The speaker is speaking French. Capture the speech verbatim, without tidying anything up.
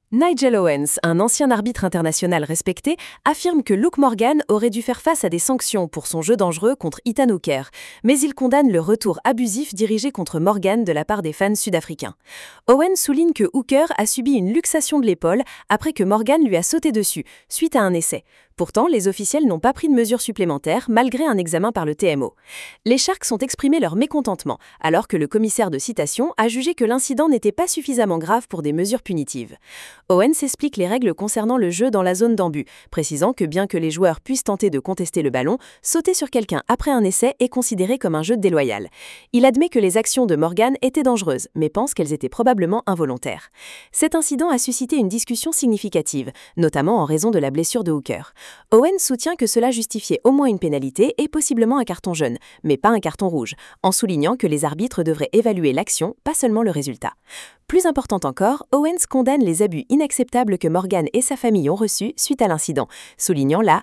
Nigel Owens, un ancien arbitre international respecté, affirme que Luke Morgan aurait dû faire face à des sanctions pour son jeu dangereux contre Ethan Hooker, mais il condamne le retour abusif dirigé contre Morgan de la part des fans sud-africains. Owens souligne que Hooker a subi une luxation de l'épaule après que Morgan lui a sauté dessus, suite à un essai. Pourtant, les officiels n'ont pas pris de mesures supplémentaires malgré un examen par le T M O. Les Sharks ont exprimé leur mécontentement, alors que le commissaire de citation a jugé que l'incident n'était pas suffisamment grave pour des mesures punitives. Owens explique les règles concernant le jeu dans la zone d'en-but, précisant que bien que les joueurs puissent tenter de contester le ballon, sauter sur quelqu'un après un essai est considéré comme un jeu déloyal. Il admet que les actions de Morgan étaient dangereuses, mais pense qu'elles étaient probablement involontaires. Cet incident a suscité une discussion significative, notamment en raison de la blessure de Hooker. Owens soutient que cela justifiait au moins une pénalité et possiblement un carton jaune, mais pas un carton rouge, en soulignant que les arbitres devraient évaluer l'action, pas seulement le résultat. Plus important encore, Owens condamne les abus inacceptables que Morgan et sa famille ont reçus suite à l'incident, soulignant la